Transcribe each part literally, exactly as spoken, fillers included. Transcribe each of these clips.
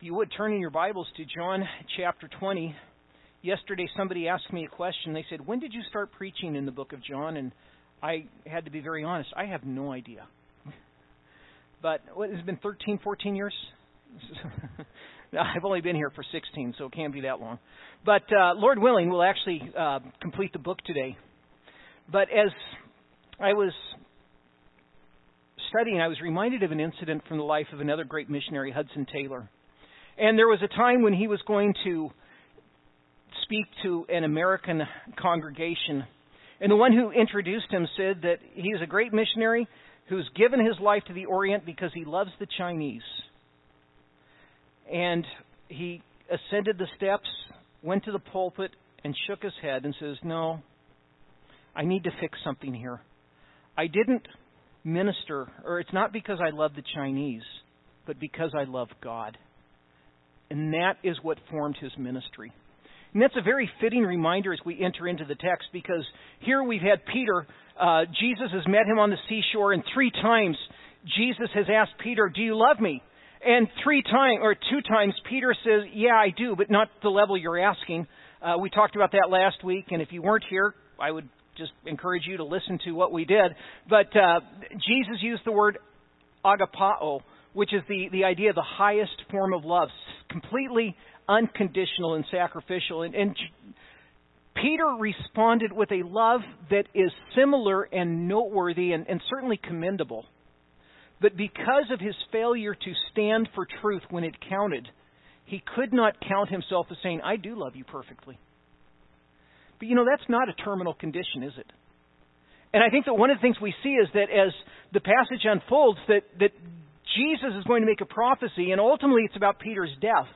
you would, turn in your Bibles to John chapter twenty. Yesterday somebody asked me a question. They said, when did you start preaching in the book of John? And I had to be very honest. I have no idea. But what, has it been thirteen, fourteen years? I've only been here for sixteen, so it can't be that long. But uh, Lord willing, we'll actually uh, complete the book today. But as I was studying, I was reminded of an incident from the life of another great missionary, Hudson Taylor. And there was a time when he was going to speak to an American congregation. And the one who introduced him said that he is a great missionary who's given his life to the Orient because he loves the Chinese. And he ascended the steps, went to the pulpit, and shook his head and says, no, I need to fix something here. I didn't minister, or it's not because I love the Chinese, but because I love God. And that is what formed his ministry. And that's a very fitting reminder as we enter into the text, because here we've had Peter. Uh, Jesus has met him on the seashore, and three times Jesus has asked Peter, do you love me? And three times, or two times, Peter says, yeah, I do, but not the level you're asking. Uh, we talked about that last week, and if you weren't here, I would just encourage you to listen to what we did. But uh, Jesus used the word agapao, which is the, the idea of the highest form of love, completely unconditional and sacrificial. And, and Peter responded with a love that is similar and noteworthy and, and certainly commendable. But because of his failure to stand for truth when it counted, he could not count himself as saying, I do love you perfectly. But, you know, that's not a terminal condition, is it? And I think that one of the things we see is that as the passage unfolds, that, that Jesus is going to make a prophecy, and ultimately it's about Peter's death.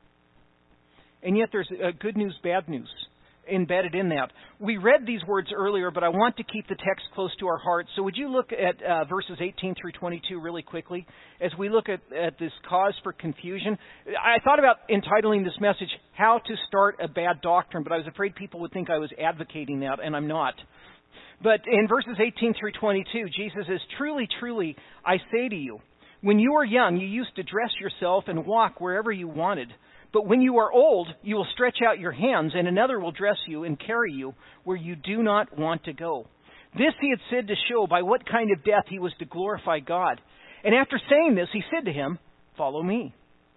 And yet there's a good news, bad news embedded in that. We read these words earlier, but I want to keep the text close to our hearts. So would you look at uh, verses eighteen through twenty-two really quickly as we look at, at this cause for confusion? I thought about entitling this message, How to Start a Bad Doctrine, but I was afraid people would think I was advocating that, and I'm not. But in verses eighteen through twenty-two, Jesus says, Truly, truly, I say to you, when you were young, you used to dress yourself and walk wherever you wanted. But when you are old, you will stretch out your hands, and another will dress you and carry you where you do not want to go. This he had said to show by what kind of death he was to glorify God. And after saying this, he said to him, Follow me.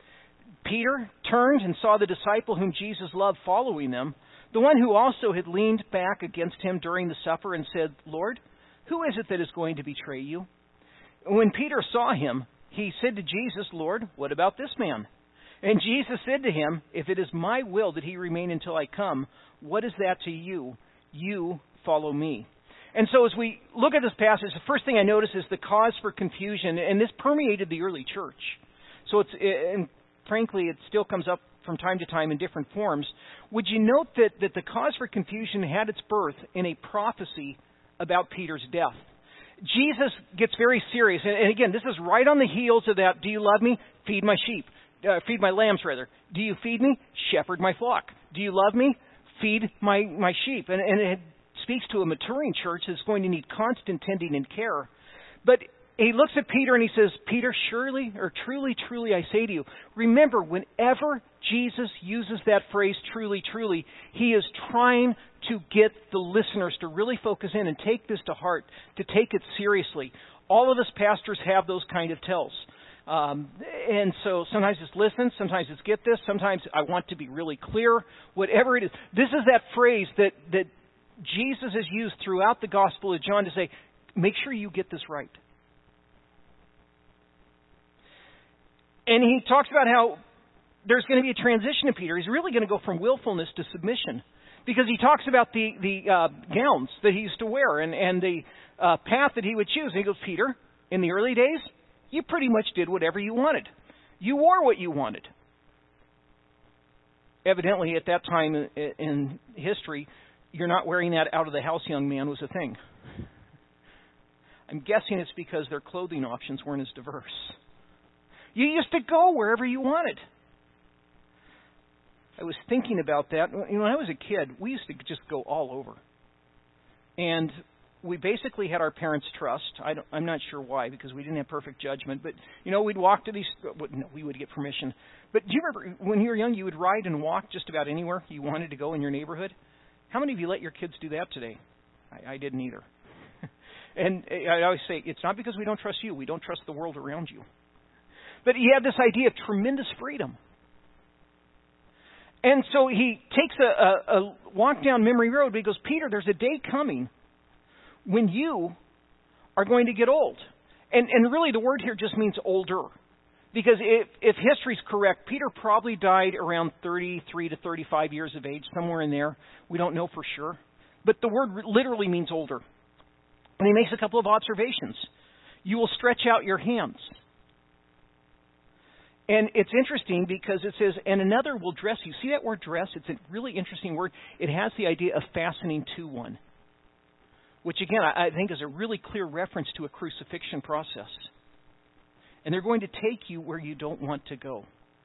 Peter turned and saw the disciple whom Jesus loved following them, the one who also had leaned back against him during the supper and said, Lord, who is it that is going to betray you? When Peter saw him, he said to Jesus, Lord, what about this man? And Jesus said to him, If it is my will that he remain until I come, what is that to you? You follow me. And so as we look at this passage, the first thing I notice is the cause for confusion, and this permeated the early church. So it's, and frankly, it still comes up from time to time in different forms. Would you note that, that the cause for confusion had its birth in a prophecy about Peter's death? Jesus gets very serious, and, and again, this is right on the heels of that, do you love me? Feed my sheep. Uh, feed my lambs, rather. Do you feed me? Shepherd my flock. Do you love me? Feed my, my sheep. And, and it speaks to a maturing church that's going to need constant tending and care. But he looks at Peter and he says, Peter, surely, or truly, truly, I say to you. Remember, whenever Jesus uses that phrase, truly, truly, he is trying to get the listeners to really focus in and take this to heart, to take it seriously. All of us pastors have those kind of tells. Um, and so sometimes it's listen, sometimes it's get this, sometimes I want to be really clear, whatever it is. This is that phrase that, that Jesus has used throughout the Gospel of John to say, make sure you get this right. And he talks about how there's going to be a transition in Peter. He's really going to go from willfulness to submission. Because he talks about the, the uh, gowns that he used to wear and, and the uh, path that he would choose. And he goes, Peter, in the early days, you pretty much did whatever you wanted. You wore what you wanted. Evidently, at that time in, in history, you're not wearing that out of the house, young man, was a thing. I'm guessing it's because their clothing options weren't as diverse. You used to go wherever you wanted. I was thinking about that. You know, when I was a kid, we used to just go all over. And we basically had our parents' trust. I don't, I'm not sure why, because we didn't have perfect judgment. But, you know, we'd walk to these, no, we would get permission. But do you remember when you were young, you would ride and walk just about anywhere you wanted to go in your neighborhood? How many of you let your kids do that today? I, I didn't either. And I always say, it's not because we don't trust you. We don't trust the world around you. But he had this idea of tremendous freedom. And so he takes a, a, a walk down memory road, but he goes, Peter, there's a day coming when you are going to get old. And, and really the word here just means older. Because if, if history's correct, Peter probably died around thirty-three to thirty-five years of age, somewhere in there. We don't know for sure. But the word literally means older. And he makes a couple of observations. You will stretch out your hands. And it's interesting because it says, and another will dress you. See that word dress? It's a really interesting word. It has the idea of fastening to one. Which again, I, I think is a really clear reference to a crucifixion process. And they're going to take you where you don't want to go.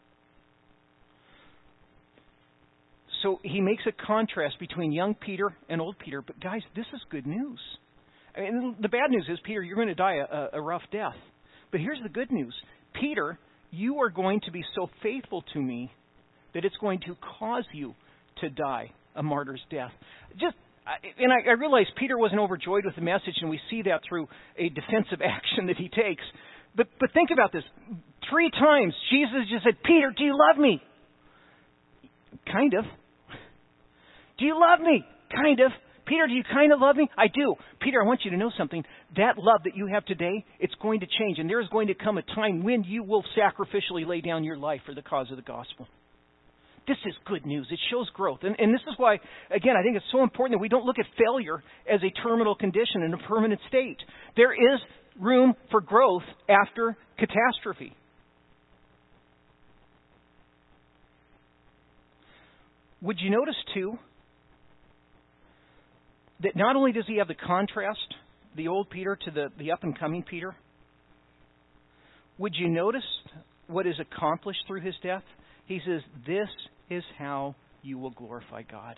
So he makes a contrast between young Peter and old Peter. But guys, this is good news. I mean, the bad news is, Peter, you're going to die a, a rough death. But here's the good news. Peter, you are going to be so faithful to me that it's going to cause you to die a martyr's death. Just, and I, I realize Peter wasn't overjoyed with the message, and we see that through a defensive action that he takes. But, but think about this. Three times, Jesus just said, Peter, do you love me? Kind of. Do you love me? Kind of. Peter, do you kind of love me? I do. Peter, I want you to know something. That love that you have today, it's going to change. And there is going to come a time when you will sacrificially lay down your life for the cause of the gospel. This is good news. It shows growth. And, and this is why, again, I think it's so important that we don't look at failure as a terminal condition and a permanent state. There is room for growth after catastrophe. Would you notice, too, that not only does he have the contrast, the old Peter to the, the up-and-coming Peter, would you notice what is accomplished through his death? He says, this is how you will glorify God.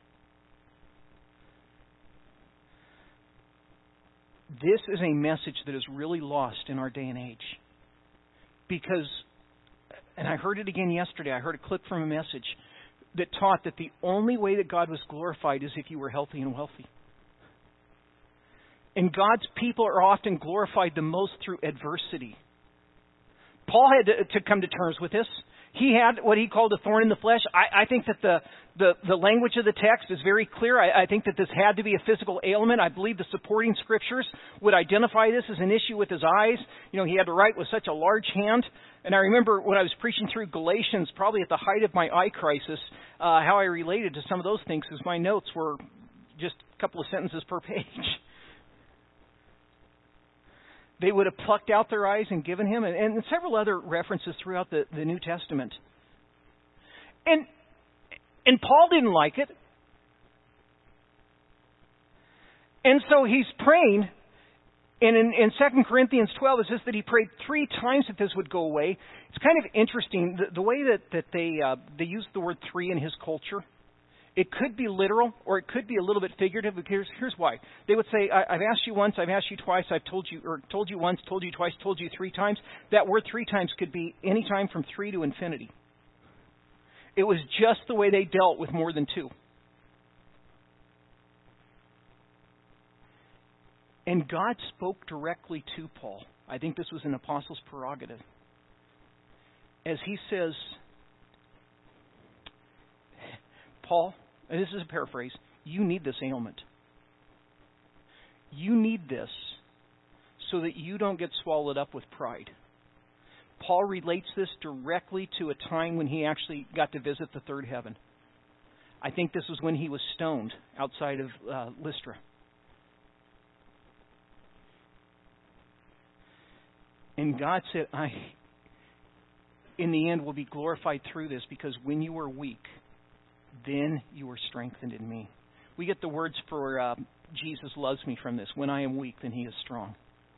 This is a message that is really lost in our day and age. Because, and I heard it again yesterday, I heard a clip from a message that taught that the only way that God was glorified is if you were healthy and wealthy. And God's people are often glorified the most through adversity. Paul had to, to come to terms with this. He had what he called a thorn in the flesh. I, I think that the, the, the language of the text is very clear. I, I think that this had to be a physical ailment. I believe the supporting scriptures would identify this as an issue with his eyes. You know, he had to write with such a large hand. And I remember when I was preaching through Galatians, probably at the height of my eye crisis, uh, how I related to some of those things, because my notes were just a couple of sentences per page. They would have plucked out their eyes and given him, and, and several other references throughout the, the New Testament. And and Paul didn't like it. And so he's praying, and in, in Second Corinthians twelve, it says that he prayed three times that this would go away. It's kind of interesting, the, the way that, that they uh, they use the word three in his culture. It could be literal, or it could be a little bit figurative. Here's, here's why. They would say, I, I've asked you once, I've asked you twice, I've told you, or told you once, told you twice, told you three times. That word three times could be any time from three to infinity. It was just the way they dealt with more than two. And God spoke directly to Paul. I think this was an apostle's prerogative. As he says, Paul, and this is a paraphrase, you need this ailment. You need this so that you don't get swallowed up with pride. Paul relates this directly to a time when he actually got to visit the third heaven. I think this was when he was stoned outside of uh, Lystra. And God said, I, in the end, will be glorified through this, because when you were weak, then you were strengthened in me. We get the words for uh, Jesus loves me from this. When I am weak, then he is strong.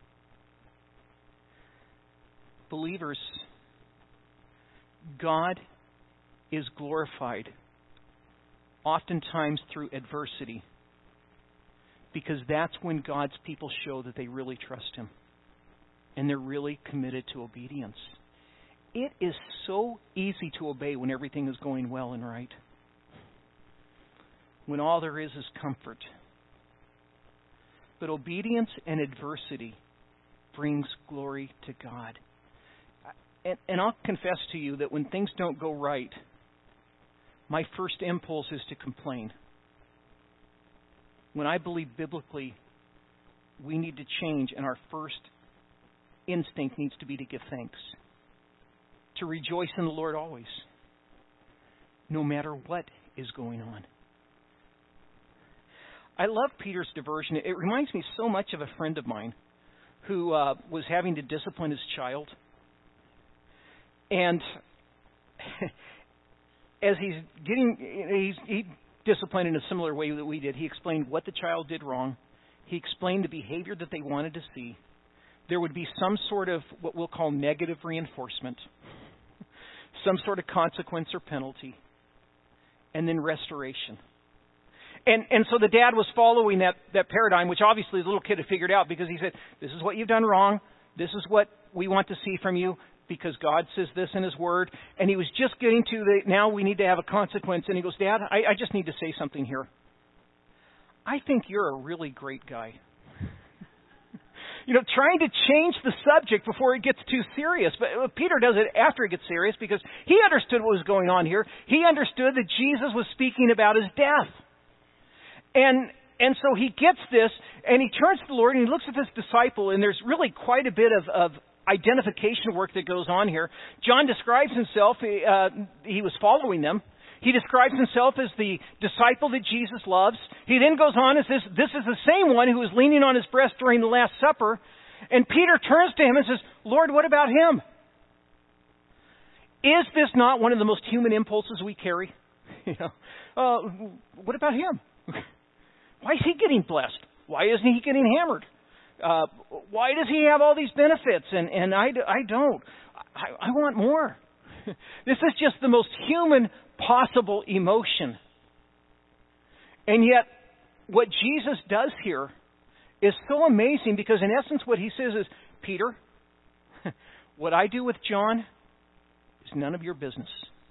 Believers, God is glorified oftentimes through adversity, because that's when God's people show that they really trust Him and they're really committed to obedience. It is so easy to obey when everything is going well and right, when all there is is comfort. But obedience and adversity brings glory to God. And, and I'll confess to you that when things don't go right, my first impulse is to complain. When I believe biblically we need to change, and our first instinct needs to be to give thanks, to rejoice in the Lord always, no matter what is going on. I love Peter's diversion. It reminds me so much of a friend of mine who uh, was having to discipline his child. And as he's getting, he's, he disciplined in a similar way that we did. He explained what the child did wrong. He explained the behavior that they wanted to see. There would be some sort of what we'll call negative reinforcement, some sort of consequence or penalty, and then restoration. And and so the dad was following that, that paradigm, which obviously the little kid had figured out, because he said, this is what you've done wrong. This is what we want to see from you, because God says this in His Word. And he was just getting to the, now we need to have a consequence. And he goes, Dad, I, I just need to say something here. I think you're a really great guy. You know, trying to change the subject before it gets too serious. But Peter does it after it gets serious, because he understood what was going on here. He understood that Jesus was speaking about His death. And and so he gets this, and he turns to the Lord, and he looks at this disciple, and there's really quite a bit of, of identification work that goes on here. John describes himself, uh, he was following them. He describes himself as the disciple that Jesus loves. He then goes on and says, this is the same one who was leaning on His breast during the Last Supper. And Peter turns to him and says, Lord, what about him? Is this not one of the most human impulses we carry? You know, uh, what about him? Why is he getting blessed? Why isn't he getting hammered? Uh, why does he have all these benefits and, and I, I don't? I, I want more. This is just the most human possible emotion. And yet, what Jesus does here is so amazing, because in essence what He says is, Peter, what I do with John is none of your business.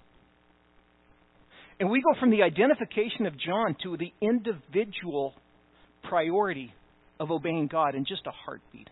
And we go from the identification of John to the individual priority of obeying God in just a heartbeat.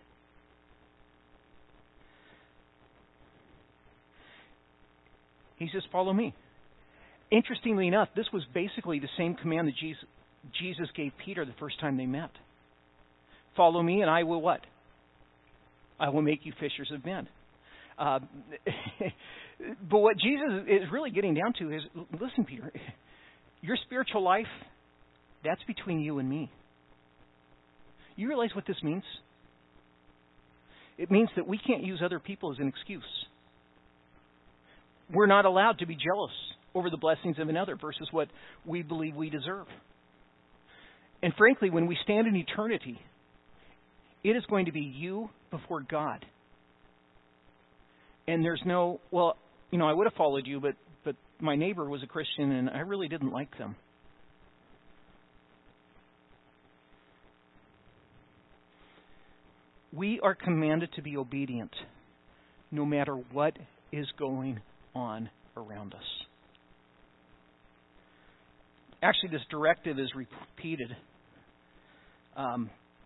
He says, follow me. Interestingly enough, this was basically the same command that Jesus, Jesus gave Peter the first time they met. Follow me and I will what? I will make you fishers of men. Uh, but what Jesus is really getting down to is, listen, Peter, your spiritual life, that's between you and me. You realize what this means? It means that we can't use other people as an excuse. We're not allowed to be jealous over the blessings of another versus what we believe we deserve. And frankly, when we stand in eternity, it is going to be you before God. And there's no, well, you know, I would have followed you, but, but my neighbor was a Christian and I really didn't like them. We are commanded to be obedient no matter what is going on around us. Actually, this directive is repeated. Um,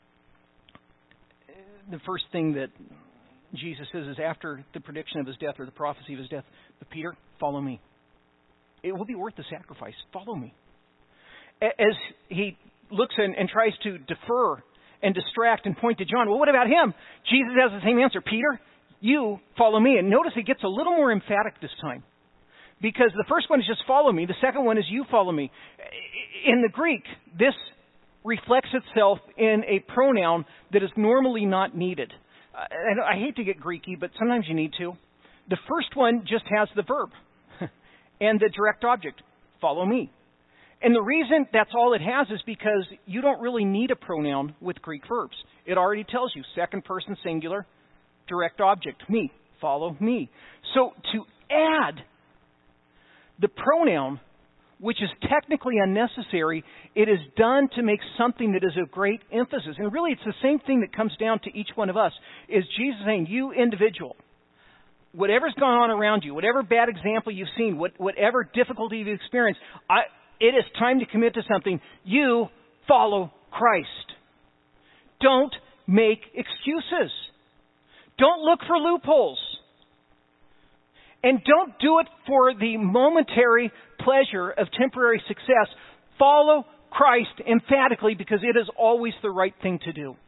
the first thing that Jesus says is after the prediction of His death or the prophecy of His death, but Peter, follow me. It will be worth the sacrifice. Follow me. As he looks and, and tries to defer and distract and point to John, well, what about him? Jesus has the same answer. Peter, you follow me. And notice he gets a little more emphatic this time. Because the first one is just follow me. The second one is you follow me. In the Greek, this reflects itself in a pronoun that is normally not needed. I, I hate to get Greeky, but sometimes you need to. The first one just has the verb and the direct object, follow me. And the reason that's all it has is because you don't really need a pronoun with Greek verbs. It already tells you, second person singular, direct object, me, follow me. So to add the pronoun which is technically unnecessary, it is done to make something that is of great emphasis. And really, it's the same thing that comes down to each one of us, is Jesus saying, you individual, whatever's gone on around you, whatever bad example you've seen, what, whatever difficulty you've experienced, I, it is time to commit to something. You follow Christ. Don't make excuses. Don't look for loopholes. And don't do it for the momentary pleasure of temporary success. Follow Christ emphatically, because it is always the right thing to do.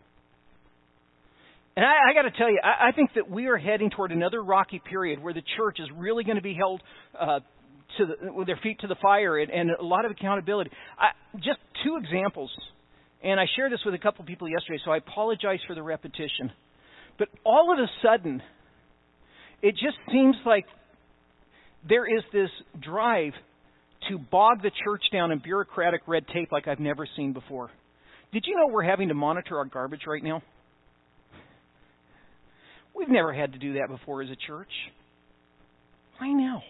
And I, I got to tell you, I, I think that we are heading toward another rocky period where the church is really going to be held uh, to the, with their feet to the fire, and, and a lot of accountability. I, just two examples, and I shared this with a couple people yesterday, so I apologize for the repetition. But all of a sudden, it just seems like there is this drive to bog the church down in bureaucratic red tape like I've never seen before. Did you know we're having to monitor our garbage right now? We've never had to do that before as a church. Why now?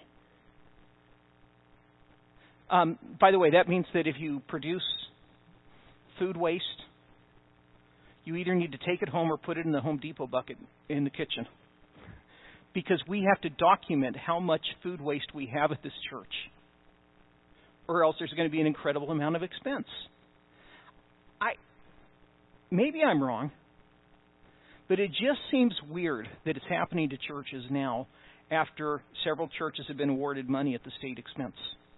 Um, by the way, that means that if you produce food waste, you either need to take it home or put it in the Home Depot bucket in the kitchen. Because we have to document how much food waste we have at this church. Or else there's going to be an incredible amount of expense. I maybe I'm wrong, but it just seems weird that it's happening to churches now after several churches have been awarded money at the state expense.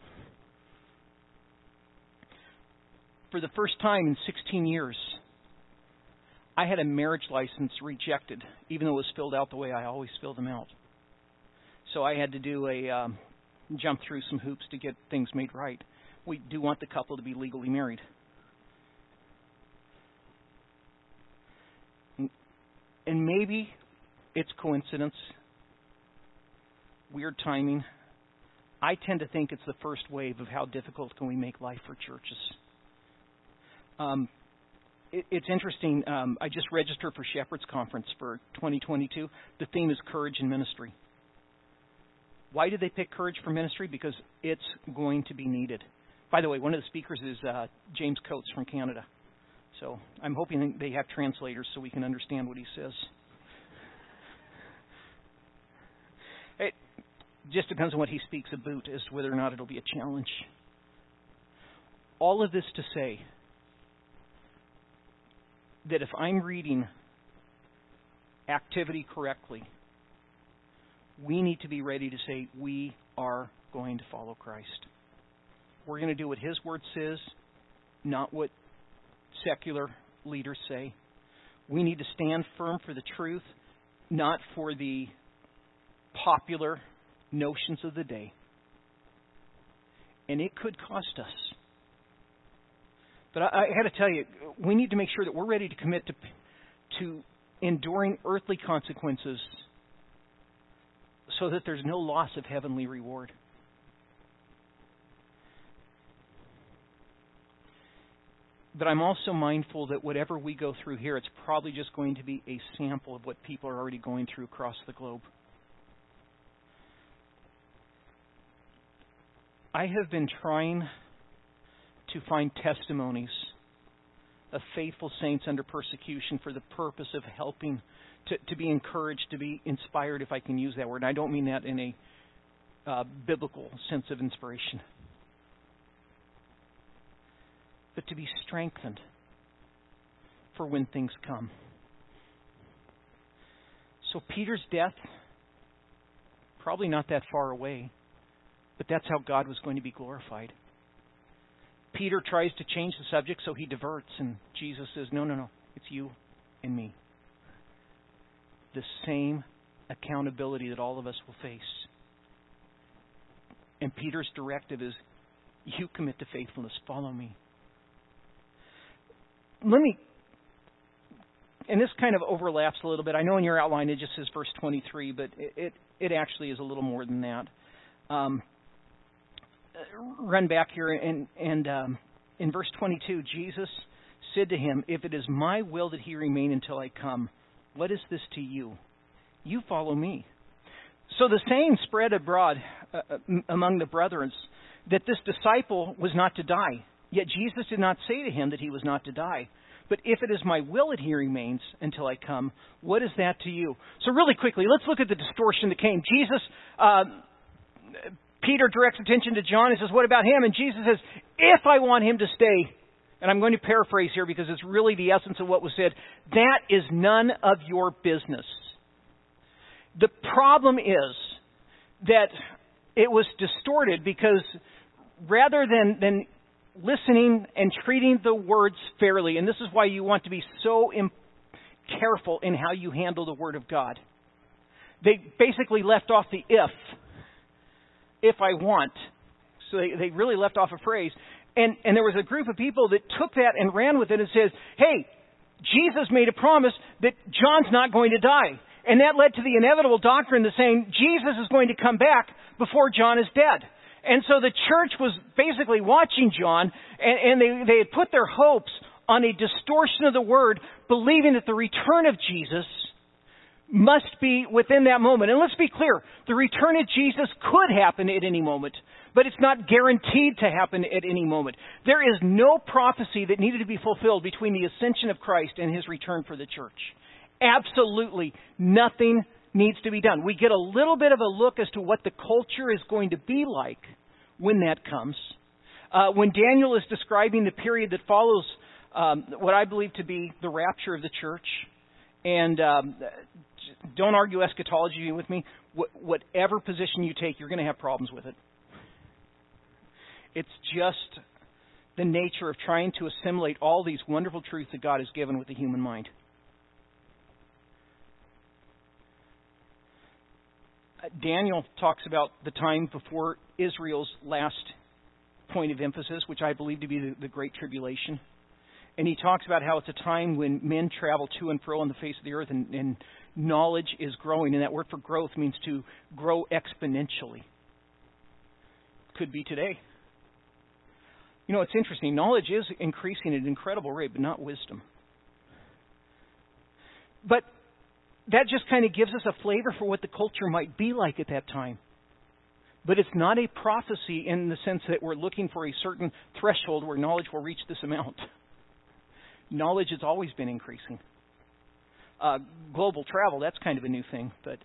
For the first time in sixteen years, I had a marriage license rejected, even though it was filled out the way I always fill them out. So I had to do a um, jump through some hoops to get things made right. We do want the couple to be legally married. And maybe it's coincidence, weird timing. I tend to think it's the first wave of how difficult can we make life for churches. Um, it, it's interesting. Um, I just registered for Shepherd's Conference for twenty twenty-two. The theme is courage in ministry. Why did they pick courage for ministry? Because it's going to be needed. By the way, one of the speakers is uh, James Coates from Canada. So I'm hoping they have translators so we can understand what he says. It just depends on what he speaks about as to whether or not it'll be a challenge. All of this to say that if I'm reading activity correctly, we need to be ready to say we are going to follow Christ. We're going to do what His Word says, not what secular leaders say. We need to stand firm for the truth, not for the popular notions of the day. And it could cost us. But I, I got to tell you, we need to make sure that we're ready to commit to, to enduring earthly consequences so that there's no loss of heavenly reward. But I'm also mindful that whatever we go through here, it's probably just going to be a sample of what people are already going through across the globe. I have been trying to find testimonies of faithful saints under persecution for the purpose of helping to, to be encouraged, to be inspired, if I can use that word. And I don't mean that in a uh, biblical sense of inspiration. But to be strengthened for when things come. So Peter's death, probably not that far away, but that's how God was going to be glorified. Peter tries to change the subject, so he diverts, and Jesus says, no, no, no, it's you and me. The same accountability that all of us will face. And Peter's directive is, you commit to faithfulness, follow me. Let me, and this kind of overlaps a little bit. I know in your outline it just says verse twenty-three, but it it, it actually is a little more than that. Um, run back here, and, and um, in verse twenty-two, Jesus said to him, if it is my will that he remain until I come, what is this to you? You follow me. So the saying spread abroad uh, among the brethren that this disciple was not to die. Yet Jesus did not say to him that he was not to die. But if it is my will that he remains until I come, what is that to you? So really quickly, let's look at the distortion that came. Jesus, uh, Peter directs attention to John and says, what about him? And Jesus says, if I want him to stay, and I'm going to paraphrase here because it's really the essence of what was said, that is none of your business. The problem is that it was distorted because rather than, than listening and treating the words fairly, and this is why you want to be so im- careful in how you handle the Word of God. They basically left off the if, if I want. So they, they really left off a phrase. And, and there was a group of people that took that and ran with it and says, hey, Jesus made a promise that John's not going to die. And that led to the inevitable doctrine of saying Jesus is going to come back before John is dead. And so the church was basically watching John, and, and they, they had put their hopes on a distortion of the Word, believing that the return of Jesus must be within that moment. And let's be clear, the return of Jesus could happen at any moment, but it's not guaranteed to happen at any moment. There is no prophecy that needed to be fulfilled between the ascension of Christ and His return for the church. Absolutely nothing needs to be done. We get a little bit of a look as to what the culture is going to be like when that comes. Uh, when Daniel is describing the period that follows um, what I believe to be the rapture of the church, and um, don't argue eschatology with me, Wh- whatever position you take, you're going to have problems with it. It's just the nature of trying to assimilate all these wonderful truths that God has given with the human mind. Daniel talks about the time before Israel's last point of emphasis, which I believe to be the, the Great Tribulation. And he talks about how it's a time when men travel to and fro on the face of the earth and, and knowledge is growing. And that word for growth means to grow exponentially. Could be today. You know, it's interesting. Knowledge is increasing at an incredible rate, but not wisdom. But that just kind of gives us a flavor for what the culture might be like at that time. But it's not a prophecy in the sense that we're looking for a certain threshold where knowledge will reach this amount. Knowledge has always been increasing. Uh, global travel, that's kind of a new thing, but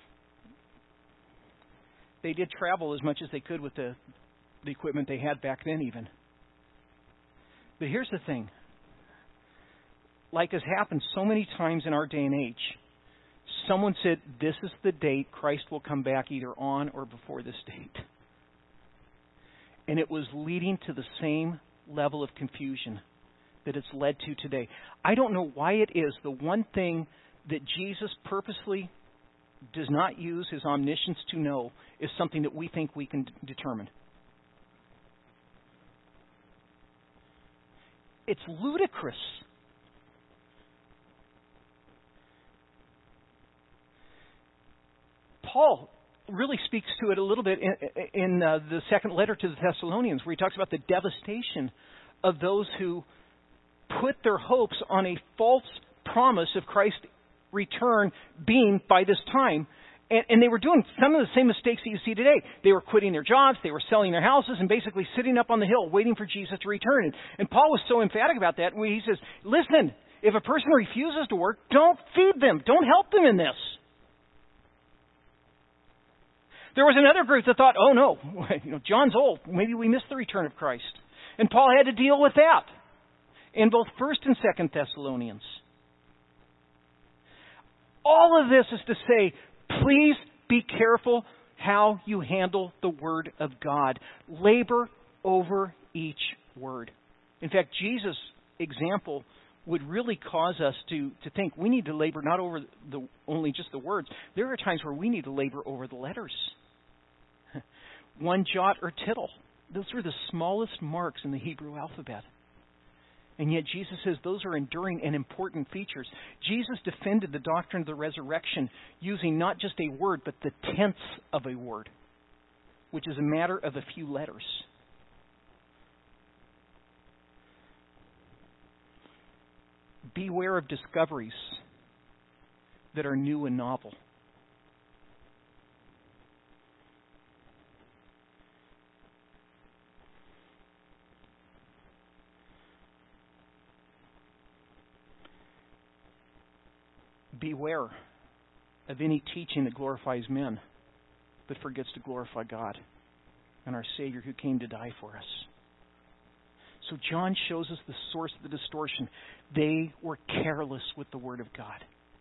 they did travel as much as they could with the, the equipment they had back then even. But here's the thing. Like has happened so many times in our day and age, someone said, this is the date Christ will come back either on or before this date. And it was leading to the same level of confusion that it's led to today. I don't know why it is the one thing that Jesus purposely does not use His omniscience to know is something that we think we can d- determine. It's ludicrous. Paul really speaks to it a little bit in, in uh, the second letter to the Thessalonians, where he talks about the devastation of those who put their hopes on a false promise of Christ's return being by this time. And, and they were doing some of the same mistakes that you see today. They were quitting their jobs, they were selling their houses, and basically sitting up on the hill waiting for Jesus to return. And, and Paul was so emphatic about that. When he says, listen, if a person refuses to work, don't feed them. Don't help them in this. There was another group that thought, oh no, you know, John's old. Maybe we missed the return of Christ. And Paul had to deal with that in both First and Second Thessalonians. All of this is to say, please be careful how you handle the Word of God. Labor over each word. In fact, Jesus' example would really cause us to, to think we need to labor not over the only just the words. There are times where we need to labor over the letters. One jot or tittle. Those are the smallest marks in the Hebrew alphabet. And yet Jesus says those are enduring and important features. Jesus defended the doctrine of the resurrection using not just a word, but the tense of a word, which is a matter of a few letters. Beware of discoveries that are new and novel. beware of any teaching that glorifies men, but forgets to glorify God and our Savior who came to die for us. So John shows us the source of the distortion. They were careless with the Word of God.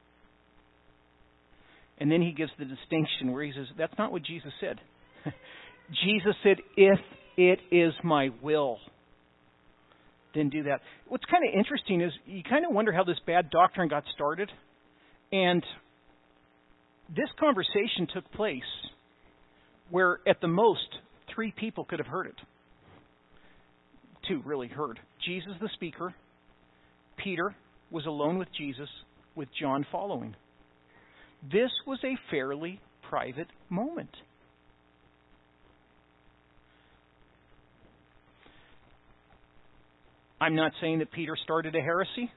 And then he gives the distinction where he says, that's not what Jesus said. Jesus said, if it is my will, then do that. What's kind of interesting is you kind of wonder how this bad doctrine got started. And this conversation took place where at the most three people could have heard it. Two really heard. Jesus the speaker. Peter was alone with Jesus, with John following. This was a fairly private moment. I'm not saying that Peter started a heresy,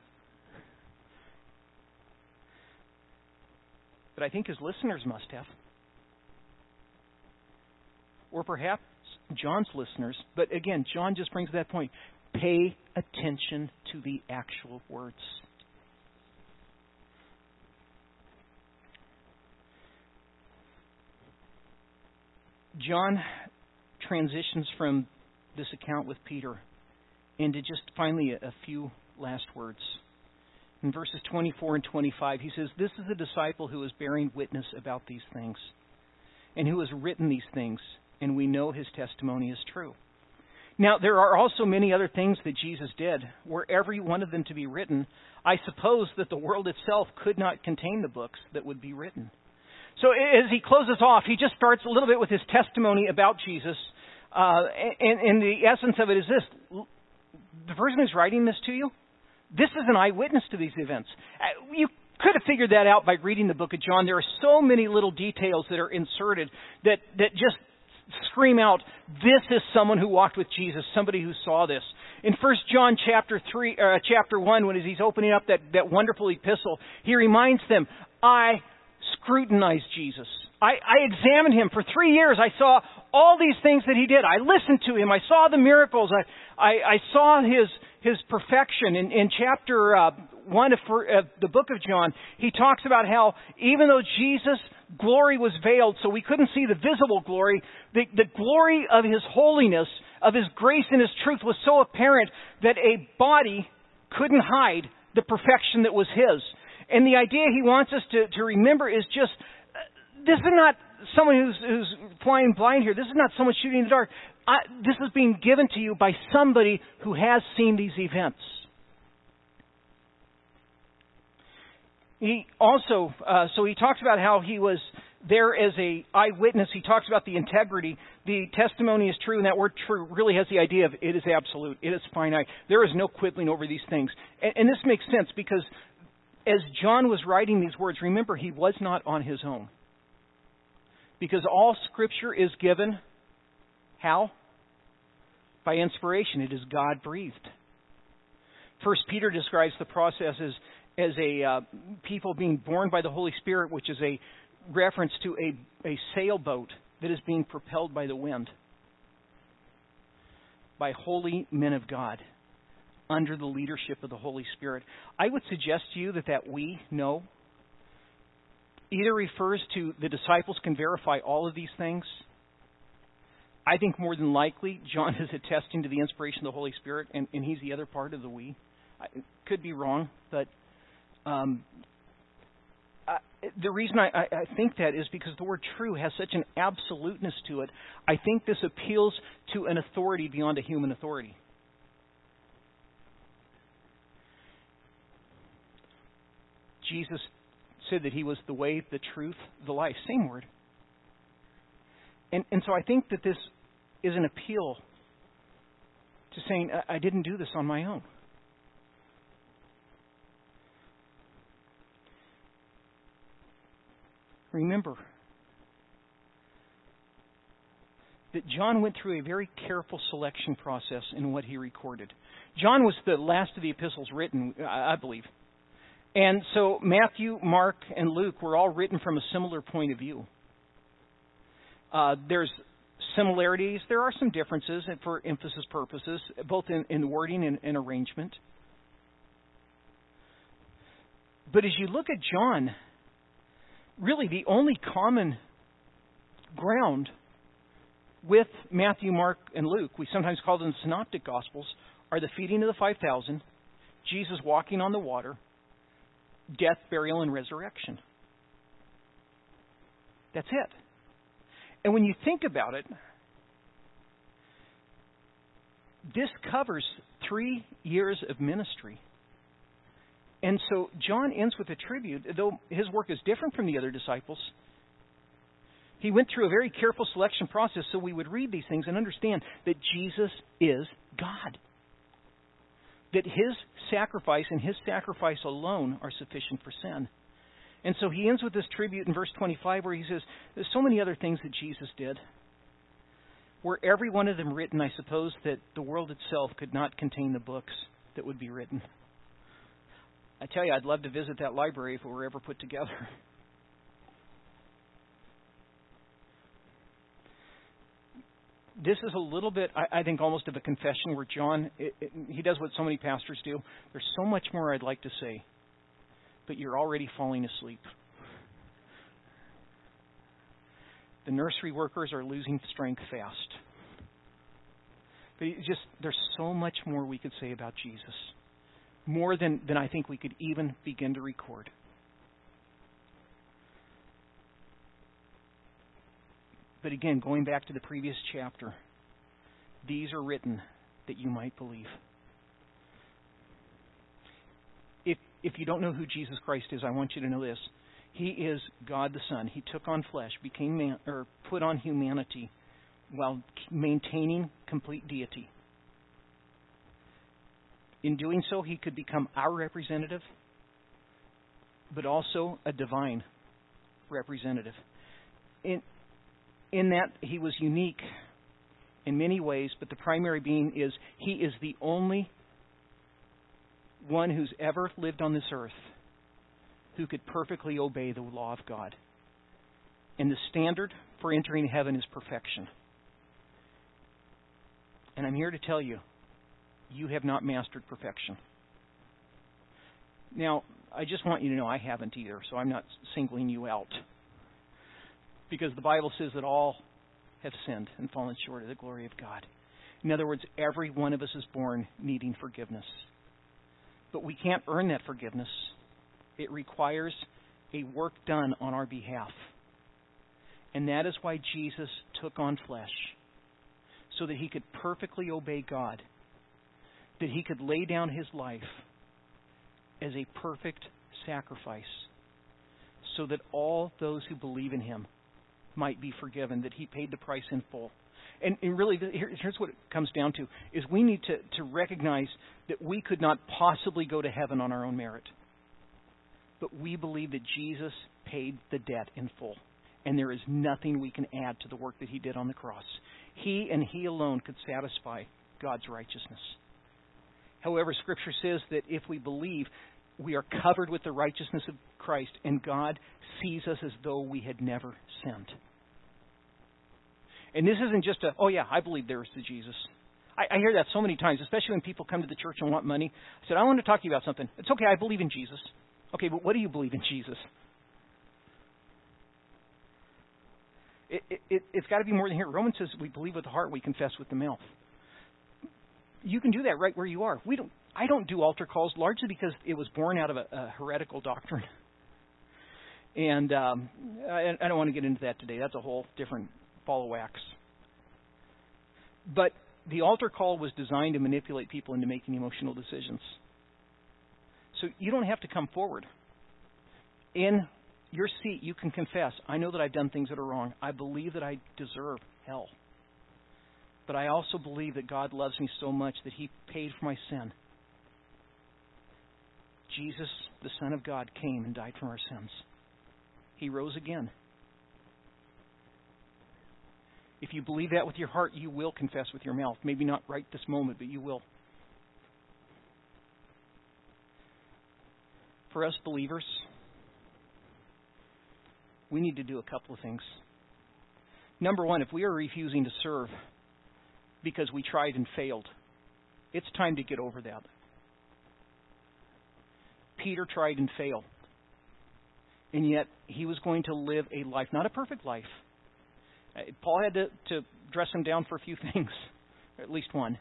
but I think his listeners must have. Or perhaps John's listeners. But again, John just brings that point. Pay attention to the actual words. John transitions from this account with Peter into just finally a, a few last words. In verses twenty-four and twenty-five, he says, this is the disciple who is bearing witness about these things, and who has written these things, and we know his testimony is true. Now, there are also many other things that Jesus did. Were every one of them to be written, I suppose that the world itself could not contain the books that would be written. So as he closes off, he just starts a little bit with his testimony about Jesus. Uh, and, and the essence of it is this. The person who's writing this to you, this is an eyewitness to these events. You could have figured that out by reading the book of John. There are so many little details that are inserted that, that just scream out, this is someone who walked with Jesus, somebody who saw this. In First John chapter three, uh, chapter one, when he's opening up that, that wonderful epistle, he reminds them, I scrutinized Jesus. I, I examined him for three years. I saw all these things that he did. I listened to him. I saw the miracles. I, I, I saw his his perfection. In, in chapter uh, one of uh, the book of John, he talks about how even though Jesus' glory was veiled, so we couldn't see the visible glory, the, the glory of his holiness, of his grace and his truth was so apparent that a body couldn't hide the perfection that was his. And the idea he wants us to, to remember is just, uh, this is not someone who's, who's flying blind here. This is not someone shooting in the dark. I, this is being given to you by somebody who has seen these events. He also, uh, so he talks about how he was there as a eyewitness. He talks about the integrity. The testimony is true, and that word true really has the idea of it is absolute. It is finite. There is no quibbling over these things. And, and this makes sense because as John was writing these words, remember, he was not on his own. Because all Scripture is given, how? By inspiration. It is God-breathed. First Peter describes the process as, as a uh, people being born by the Holy Spirit, which is a reference to a, a sailboat that is being propelled by the wind. By holy men of God, under the leadership of the Holy Spirit. I would suggest to you that that we know either refers to the disciples can verify all of these things. I think more than likely John is attesting to the inspiration of the Holy Spirit, and, and he's the other part of the we. I could be wrong, but um, I, the reason I, I, I think that is because the word true has such an absoluteness to it. I think this appeals to an authority beyond a human authority. Jesus said that he was the way, the truth, the life. Same word. And, and so I think that this is an appeal to saying, I, I didn't do this on my own. Remember that John went through a very careful selection process in what he recorded. John was the last of the epistles written, I believe. And so Matthew, Mark, and Luke were all written from a similar point of view. Uh, there's similarities. There are some differences for emphasis purposes, both in, in wording and, and arrangement. But as you look at John, really the only common ground with Matthew, Mark, and Luke, we sometimes call them the Synoptic Gospels, are the feeding of the five thousand, Jesus walking on the water, death, burial, and resurrection. That's it. And when you think about it, this covers three years of ministry. And so John ends with a tribute, though his work is different from the other disciples. He went through a very careful selection process so we would read these things and understand that Jesus is God. That His sacrifice and His sacrifice alone are sufficient for sin. And so he ends with this tribute in verse twenty-five where he says, there's so many other things that Jesus did. Were every one of them written, I suppose that the world itself could not contain the books that would be written. I tell you, I'd love to visit that library if it were ever put together. This is a little bit, I, I think, almost of a confession where John, it, it, he does what so many pastors do. There's so much more I'd like to say, but you're already falling asleep. The nursery workers are losing strength fast. But it just there's so much more we could say about Jesus. More than, than I think we could even begin to record. But again, going back to the previous chapter, these are written that you might believe. If if you don't know who Jesus Christ is, I want you to know this. He is God the Son. He took on flesh, became man, or put on humanity while maintaining complete deity. In doing so, He could become our representative, but also a divine representative. In, in that, He was unique in many ways, but the primary being is He is the only one who's ever lived on this earth who could perfectly obey the law of God. And the standard for entering heaven is perfection. And I'm here to tell you, you have not mastered perfection. Now, I just want you to know I haven't either, so I'm not singling you out. Because the Bible says that all have sinned and fallen short of the glory of God. In other words, every one of us is born needing forgiveness. But we can't earn that forgiveness. It requires a work done on our behalf. And that is why Jesus took on flesh, so that He could perfectly obey God, that He could lay down His life as a perfect sacrifice, so that all those who believe in Him might be forgiven, that He paid the price in full. And, and really, here's what it comes down to, is we need to, to recognize that we could not possibly go to heaven on our own merit. But we believe that Jesus paid the debt in full. And there is nothing we can add to the work that He did on the cross. He and He alone could satisfy God's righteousness. However, Scripture says that if we believe, we are covered with the righteousness of Christ, and God sees us as though we had never sinned. And this isn't just a, oh yeah, I believe there is the Jesus. I, I hear that so many times, especially when people come to the church and want money. I said, I want to talk to you about something. It's okay, I believe in Jesus. Okay, but what do you believe in Jesus? It, it, it, it's got to be more than here. Romans says we believe with the heart, we confess with the mouth. You can do that right where you are. We don't. I don't do altar calls largely because it was born out of a, a heretical doctrine. And um, I, I don't want to get into that today. That's a whole different ball of wax. But the altar call was designed to manipulate people into making emotional decisions. So you don't have to come forward. In your seat, you can confess, I know that I've done things that are wrong. I believe that I deserve hell. But I also believe that God loves me so much that He paid for my sin. Jesus, the Son of God, came and died for our sins. He rose again. If you believe that with your heart, you will confess with your mouth. Maybe not right this moment, but you will. For us believers, we need to do a couple of things. Number one, if we are refusing to serve because we tried and failed, it's time to get over that. Peter tried and failed. And yet he was going to live a life, not a perfect life. Paul had to, to dress him down for a few things, at least one.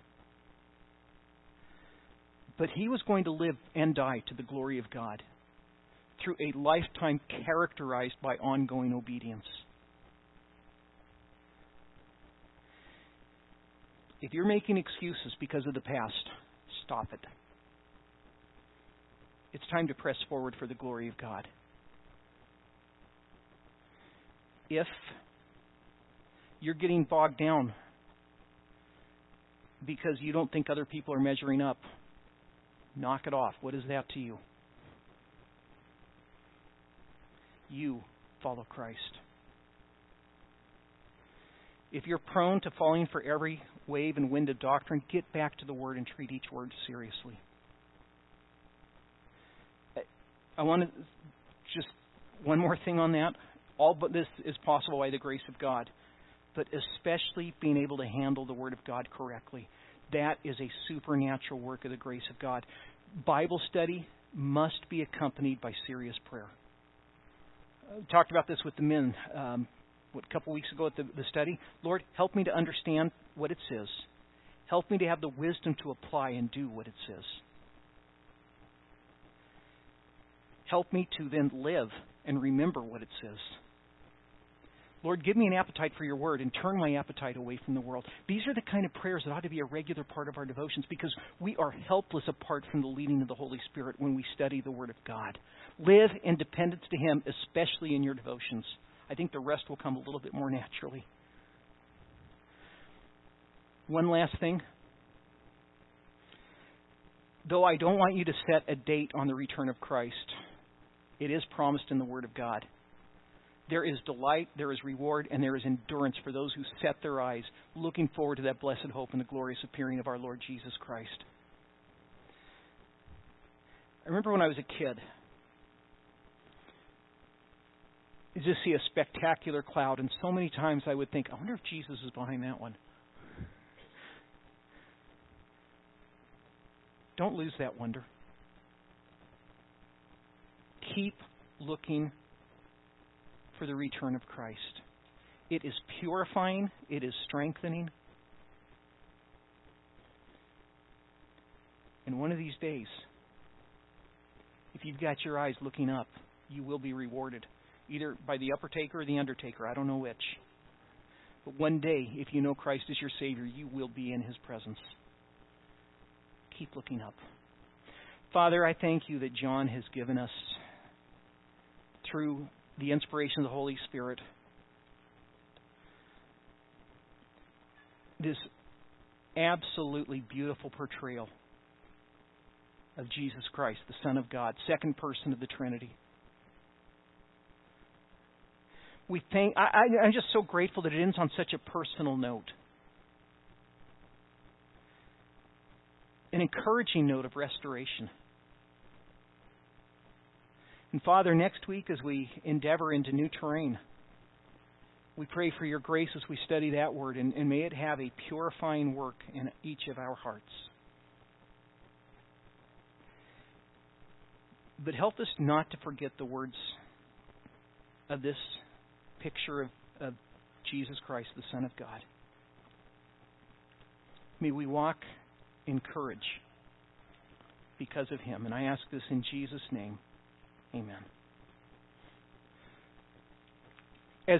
But he was going to live and die to the glory of God through a lifetime characterized by ongoing obedience. If you're making excuses because of the past, stop it. It's time to press forward for the glory of God. If you're getting bogged down because you don't think other people are measuring up, knock it off. What is that to you? You follow Christ. If you're prone to falling for every wave and wind of doctrine, get back to the Word and treat each word seriously. I want to just one more thing on that. All but this is possible by the grace of God, but especially being able to handle the Word of God correctly. That is a supernatural work of the grace of God. Bible study must be accompanied by serious prayer. We talked about this with the men um, what, a couple weeks ago at the, the study. Lord, help me to understand what it says. Help me to have the wisdom to apply and do what it says. Help me to then live and remember what it says. Lord, give me an appetite for your word and turn my appetite away from the world. These are the kind of prayers that ought to be a regular part of our devotions because we are helpless apart from the leading of the Holy Spirit when we study the Word of God. Live in dependence to Him, especially in your devotions. I think the rest will come a little bit more naturally. One last thing. Though I don't want you to set a date on the return of Christ, it is promised in the Word of God. There is delight, there is reward, and there is endurance for those who set their eyes, looking forward to that blessed hope and the glorious appearing of our Lord Jesus Christ. I remember when I was a kid, you just see a spectacular cloud, and so many times I would think, I wonder if Jesus is behind that one. Don't lose that wonder. Keep looking for the return of Christ. It is purifying. It is strengthening. And one of these days, if you've got your eyes looking up, you will be rewarded, either by the upper taker or the undertaker. I don't know which. But one day, if you know Christ as your Savior, you will be in His presence. Keep looking up. Father, I thank you that John has given us, through the inspiration of the Holy Spirit, this absolutely beautiful portrayal of Jesus Christ, the Son of God, second person of the Trinity. We thank, I, I, I'm just so grateful that it ends on such a personal note. An encouraging note of restoration. And Father, next week as we endeavor into new terrain, we pray for your grace as we study that word, and, and may it have a purifying work in each of our hearts. But help us not to forget the words of this picture of, of Jesus Christ, the Son of God. May we walk in courage because of Him. And I ask this in Jesus' name. Amen.